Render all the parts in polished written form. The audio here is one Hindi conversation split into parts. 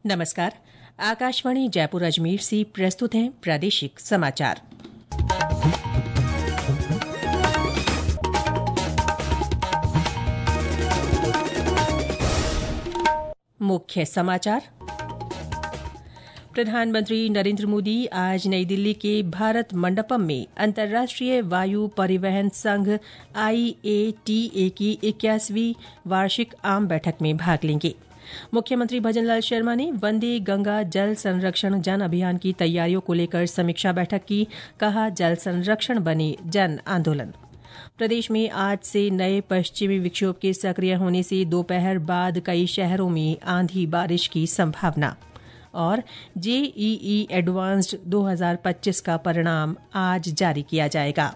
नमस्कार। आकाशवाणी जयपुर अजमेर से प्रस्तुत हैं प्रादेशिक समाचार। मुख्य समाचार। प्रधानमंत्री नरेंद्र मोदी आज नई दिल्ली के भारत मंडपम में अंतर्राष्ट्रीय वायु परिवहन संघ IATA की 81वीं वार्षिक आम बैठक में भाग लेंगे। मुख्यमंत्री भजनलाल शर्मा ने वंदे गंगा जल संरक्षण जन अभियान की तैयारियों को लेकर समीक्षा बैठक की। कहा, जल संरक्षण बने जन आंदोलन। प्रदेश में आज से नए पश्चिमी विक्षोभ के सक्रिय होने से दोपहर बाद कई शहरों में आंधी बारिश की संभावना। और JEE एडवांस्ड 2025 का परिणाम आज जारी किया जाएगा।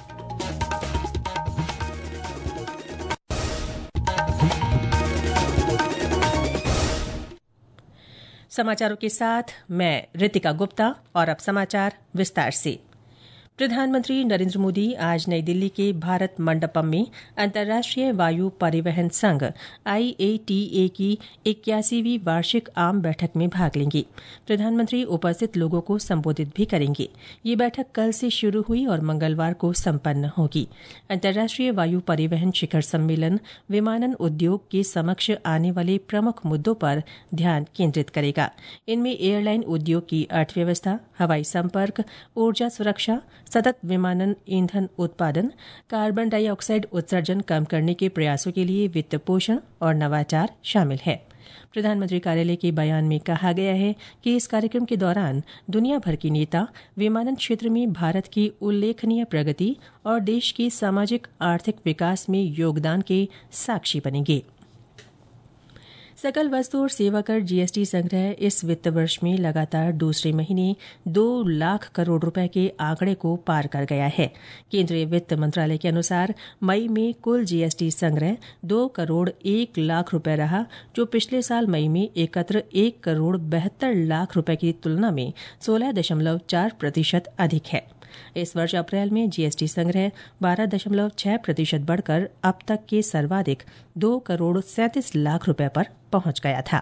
समाचारों के साथ मैं रितिका गुप्ता और अब समाचार विस्तार से। प्रधानमंत्री नरेंद्र मोदी आज नई दिल्ली के भारत मंडपम में अंतर्राष्ट्रीय वायु परिवहन संघ IATA की 81वीं वार्षिक आम बैठक में भाग लेंगे। प्रधानमंत्री उपस्थित लोगों को संबोधित भी करेंगे। ये बैठक कल से शुरू हुई और मंगलवार को संपन्न होगी। अंतर्राष्ट्रीय वायु परिवहन शिखर सम्मेलन विमानन उद्योग के समक्ष आने वाले प्रमुख मुद्दों पर ध्यान केंद्रित करेगा। इनमें एयरलाइन उद्योग की अर्थव्यवस्था, हवाई संपर्क, ऊर्जा सुरक्षा, सतत विमानन ईंधन उत्पादन, कार्बन डाइऑक्साइड उत्सर्जन कम करने के प्रयासों के लिए वित्त पोषण और नवाचार शामिल है। प्रधानमंत्री कार्यालय के बयान में कहा गया है कि इस कार्यक्रम के दौरान दुनिया भर के नेता विमानन क्षेत्र में भारत की उल्लेखनीय प्रगति और देश के सामाजिक आर्थिक विकास में योगदान के साक्षी बनेंगे। सकल वस्तु और सेवा कर GST संग्रह इस वित्त वर्ष में लगातार दूसरे महीने 2 लाख करोड़ रुपए के आंकड़े को पार कर गया है। केंद्रीय वित्त मंत्रालय के अनुसार मई में कुल GST संग्रह 2 करोड़ 1 लाख रुपए रहा, जो पिछले साल मई में एकत्र 1 करोड़ 72 लाख रुपए की तुलना में 16.4% अधिक है। इस वर्ष अप्रैल में GST संग्रह 12.6% बढ़कर अब तक के सर्वाधिक 2 करोड़ 37 लाख रुपए पर पहुंच गया था।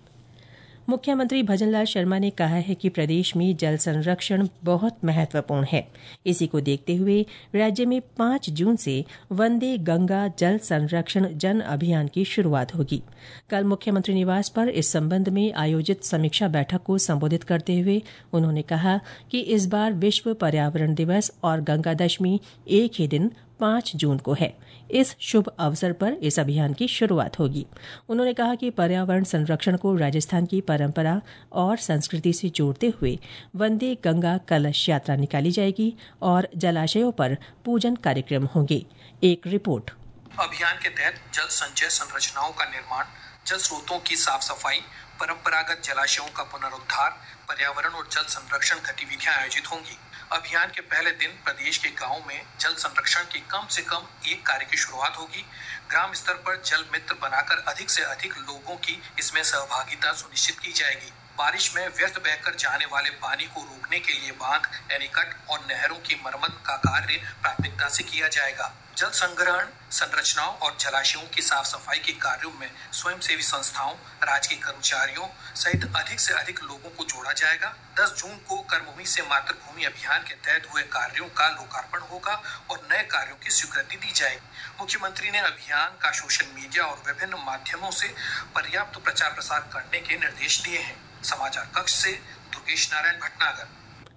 मुख्यमंत्री भजनलाल शर्मा ने कहा है कि प्रदेश में जल संरक्षण बहुत महत्वपूर्ण है। इसी को देखते हुए राज्य में 5 जून से वंदे गंगा जल संरक्षण जन अभियान की शुरुआत होगी। कल मुख्यमंत्री निवास पर इस संबंध में आयोजित समीक्षा बैठक को संबोधित करते हुए उन्होंने कहा कि इस बार विश्व पर्यावरण दिवस और गंगा दशमी एक ही दिन 5 जून को है। इस शुभ अवसर पर इस अभियान की शुरुआत होगी। उन्होंने कहा कि पर्यावरण संरक्षण को राजस्थान की परंपरा और संस्कृति से जोड़ते हुए वंदे गंगा कलश यात्रा निकाली जाएगी और जलाशयों पर पूजन कार्यक्रम होंगे। एक रिपोर्ट। अभियान के तहत जल संचय संरचनाओं का निर्माण, जल स्रोतों की साफ सफाई, परंपरागत जलाशयों का पुनरुद्धार, पर्यावरण और जल संरक्षण गतिविधियां आयोजित होंगी। अभियान के पहले दिन प्रदेश के गांवों में जल संरक्षण के कम से कम एक कार्य की शुरुआत होगी। ग्राम स्तर पर जल मित्र बनाकर अधिक से अधिक लोगों की इसमें सहभागिता सुनिश्चित की जाएगी। बारिश में व्यर्थ बहकर जाने वाले पानी को रोकने के लिए बांध, एनीकट और नहरों की मरम्मत का कार्य प्राथमिकता से किया जाएगा। जल संग्रहण संरचनाओं और जलाशयों की साफ सफाई के कार्यों में स्वयंसेवी संस्थाओं, राज्य के कर्मचारियों सहित अधिक से अधिक लोगों को जोड़ा जाएगा। 10 जून को कर्मभूमि से मातृभूमि अभियान के तहत हुए कार्यों का लोकार्पण होगा और नए कार्यों की स्वीकृति दी जाएगी। मुख्यमंत्री ने अभियान का सोशल मीडिया और विभिन्न माध्यमों से पर्याप्त प्रचार प्रसार करने के निर्देश दिए हैं। समाचार कक्ष से दुर्गेश नारायण भटनागर।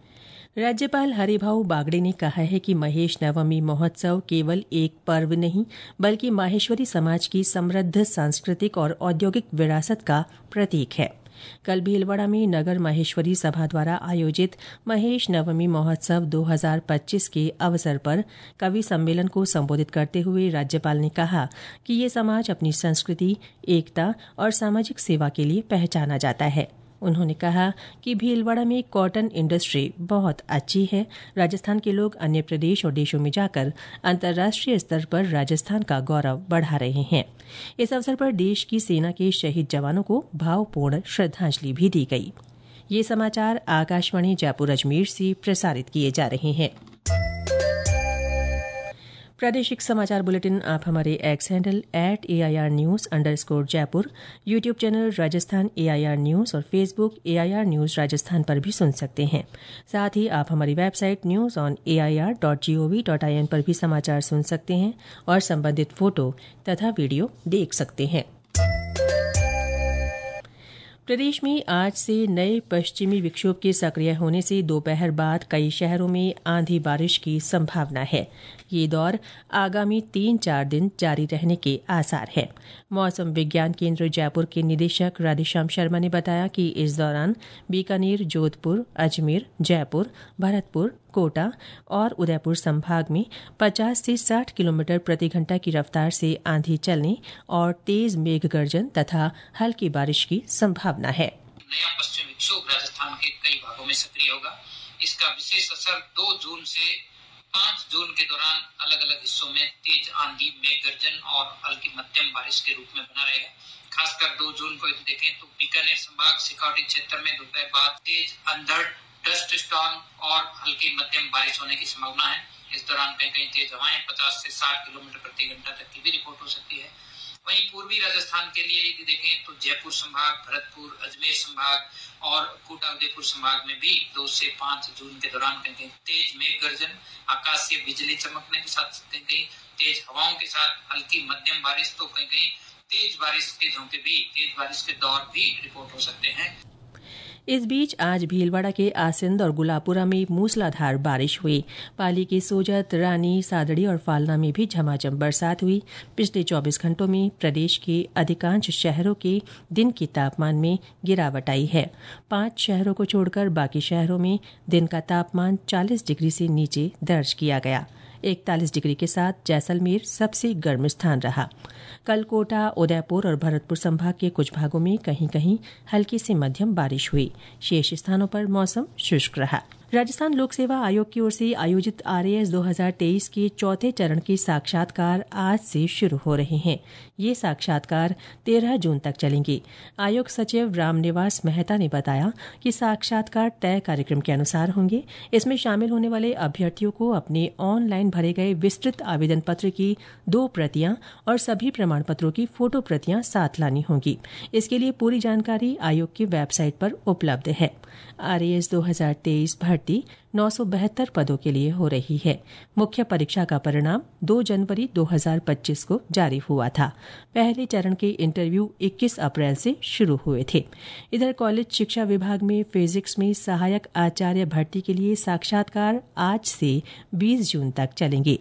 राज्यपाल हरिभाऊ बागड़े ने कहा है कि महेश नवमी महोत्सव केवल एक पर्व नहीं बल्कि माहेश्वरी समाज की समृद्ध सांस्कृतिक और औद्योगिक विरासत का प्रतीक है। कल भीलवाड़ा में नगर माहेश्वरी सभा द्वारा आयोजित महेश नवमी महोत्सव 2025 के अवसर पर कवि सम्मेलन को संबोधित करते हुए राज्यपाल ने कहा कि ये समाज अपनी संस्कृति, एकता और सामाजिक सेवा के लिए पहचाना जाता है। उन्होंने कहा कि भीलवाड़ा में कॉटन इंडस्ट्री बहुत अच्छी है। राजस्थान के लोग अन्य प्रदेश और देशों में जाकर अंतर्राष्ट्रीय स्तर पर राजस्थान का गौरव बढ़ा रहे हैं। इस अवसर पर देश की सेना के शहीद जवानों को भावपूर्ण श्रद्धांजलि भी दी गई। ये समाचार आकाशवाणी जयपुर अजमेर से प्रसारित किए जा रहे हैं। प्रादेशिक समाचार बुलेटिन आप हमारे एक्स हैंडल @AIRnews_जयपुर, YouTube channel Rajasthan AIR news और फेसबुक AIR न्यूज राजस्थान पर भी सुन सकते हैं। साथ ही आप हमारी वेबसाइट newsonair.gov.in पर भी समाचार सुन सकते हैं और संबंधित फोटो तथा वीडियो देख सकते हैं। प्रदेश में आज से नए पश्चिमी विक्षोभ के सक्रिय होने से दोपहर बाद कई शहरों में आंधी बारिश की संभावना है। ये दौर आगामी 3-4 दिन जारी रहने के आसार है। मौसम विज्ञान केंद्र जयपुर के निदेशक राधेश्याम शर्मा ने बताया कि इस दौरान बीकानेर, जोधपुर, अजमेर, जयपुर, भरतपुर, कोटा और उदयपुर संभाग में 50 से 60 किलोमीटर प्रति घंटा की रफ्तार से आंधी चलने और तेज मेघ गर्जन तथा हल्की बारिश की संभावना है। नया पश्चिमी विक्षोभ राजस्थान के कई भागों में सक्रिय होगा। इसका विशेष असर 2 जून से 5 जून के दौरान अलग अलग हिस्सों में तेज आंधी, मेघ गर्जन और हल्की मध्यम बारिश के रूप में बना रहेगा। खासकर 2 जून को यदि देखें तो बीकानेर संभाग सिखावटी क्षेत्र में दोपहर बाद तेज अंधड़, डस्ट स्टॉर्म और हल्की मध्यम बारिश होने की संभावना है। इस दौरान कहीं कहीं तेज हवाएं 50 से 60 किलोमीटर प्रति घंटा तक की भी रिपोर्ट हो सकती है। वहीं पूर्वी राजस्थान के लिए यदि देखें तो जयपुर संभाग, भरतपुर, अजमेर संभाग और कोटा उदयपुर संभाग में भी 2 से 5 जून के दौरान कहीं तेज मेघ गर्जन, आकाशीय बिजली चमकने के साथ कहीं तेज हवाओं के साथ हल्की मध्यम बारिश, तो कहीं कहीं तेज बारिश के झोंके भी, तेज बारिश के दौर भी रिपोर्ट हो सकते हैं। इस बीच आज भीलवाड़ा के आसिंद और गुलापुरा में मूसलाधार बारिश हुई। पाली के सोजत, रानी, सादड़ी और फालना में भी झमाझम बरसात हुई। पिछले 24 घंटों में प्रदेश के अधिकांश शहरों के दिन के तापमान में गिरावट आई है। 5 शहरों को छोड़कर बाकी शहरों में दिन का तापमान 40 डिग्री से नीचे दर्ज किया गया। 41 डिग्री के साथ जैसलमेर सबसे गर्म स्थान रहा। कल कोटा, उदयपुर और भरतपुर संभाग के कुछ भागों में कहीं कहीं हल्की से मध्यम बारिश हुई। शेष स्थानों पर मौसम शुष्क रहा। राजस्थान लोक सेवा आयोग की ओर से आयोजित RAS 2023 के चौथे चरण के साक्षात्कार आज से शुरू हो रहे हैं। ये साक्षात्कार 13 जून तक चलेंगे। आयोग सचिव रामनिवास मेहता ने बताया कि साक्षात्कार तय कार्यक्रम के अनुसार होंगे। इसमें शामिल होने वाले अभ्यर्थियों को अपने ऑनलाइन भरे गए विस्तृत आवेदन पत्र की 2 प्रतियां और सभी प्रमाण पत्रों की फोटो प्रतियां साथ लानी होंगी। इसके लिए पूरी जानकारी आयोग की वेबसाइट पर उपलब्ध है। RAS 2023 भर्ती 972 पदों के लिए हो रही है। मुख्य परीक्षा का परिणाम 2 जनवरी 2025 को जारी हुआ था। पहले चरण के इंटरव्यू 21 अप्रैल से शुरू हुए थे। इधर कॉलेज शिक्षा विभाग में फिजिक्स में सहायक आचार्य भर्ती के लिए साक्षात्कार आज से 20 जून तक चलेंगे।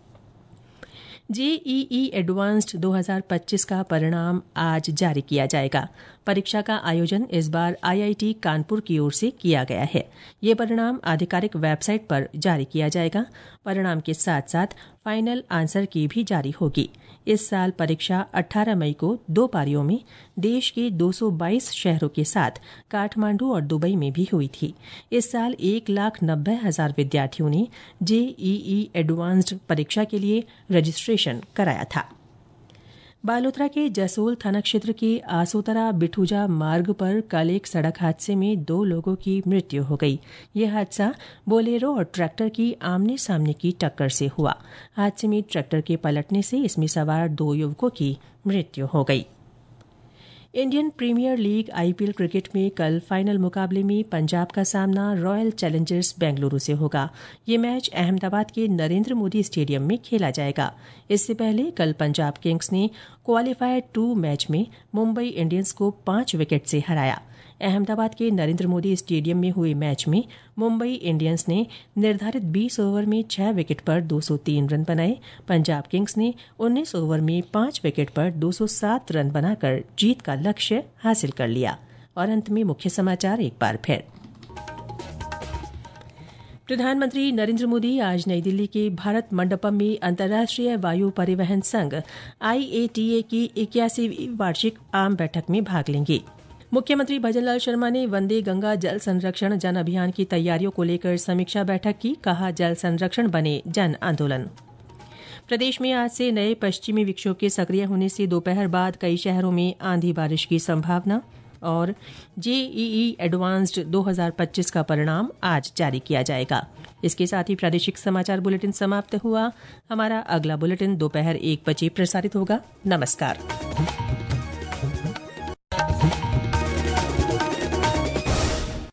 JEE एडवांस्ड 2025 का परिणाम आज जारी किया जाएगा। परीक्षा का आयोजन इस बार IIT कानपुर की ओर से किया गया है। ये परिणाम आधिकारिक वेबसाइट पर जारी किया जाएगा। परिणाम के साथ साथ फाइनल आंसर की भी जारी होगी। इस साल परीक्षा 18 मई को 2 पारियों में देश के 222 शहरों के साथ काठमांडू और दुबई में भी हुई थी। इस साल 1,90,000 विद्यार्थियों ने JEE एडवांस्ड परीक्षा के लिए रजिस्ट्रेशन कराया था। बालोतरा के जसोल थाना क्षेत्र के आसोतरा बिठूजा मार्ग पर कल एक सड़क हादसे में 2 लोगों की मृत्यु हो गई। यह हादसा बोलेरो और ट्रैक्टर की आमने सामने की टक्कर से हुआ। हादसे में ट्रैक्टर के पलटने से इसमें सवार 2 युवकों की मृत्यु हो गई। Indian Premier League IPL cricket में कल फाइनल मुकाबले में पंजाब का सामना रॉयल चैलेंजर्स बेंगलुरु से होगा। ये मैच अहमदाबाद के नरेंद्र मोदी स्टेडियम में खेला जाएगा। इससे पहले कल पंजाब किंग्स ने क्वालीफायर 2 मैच में मुंबई इंडियंस को 5 विकेट से हराया। अहमदाबाद के नरेंद्र मोदी स्टेडियम में हुए मैच में मुंबई इंडियंस ने निर्धारित 20 ओवर में 6 विकेट पर 203 रन बनाए। पंजाब किंग्स ने 19 ओवर में 5 विकेट पर 207 रन बनाकर जीत का लक्ष्य हासिल कर लिया। और अंत में मुख्य समाचार एक बार फिर। प्रधानमंत्री नरेंद्र मोदी आज नई दिल्ली के भारत मंडपम में अंतर्राष्ट्रीय वायु परिवहन संघ IATA की 81वीं वार्षिक आम बैठक में भाग लेंगे। मुख्यमंत्री भजनलाल शर्मा ने वंदे गंगा जल संरक्षण जन अभियान की तैयारियों को लेकर समीक्षा बैठक की। कहा, जल संरक्षण बने जन आंदोलन। प्रदेश में आज से नए पश्चिमी विक्षोभ के सक्रिय होने से दोपहर बाद कई शहरों में आंधी बारिश की संभावना। और जेईई एडवांस्ड 2025 का परिणाम आज जारी किया जाएगा। इसके साथ ही प्रादेशिक समाचार बुलेटिन समाप्त हुआ। हमारा अगला बुलेटिन दोपहर 1 बजे प्रसारित होगा। नमस्कार।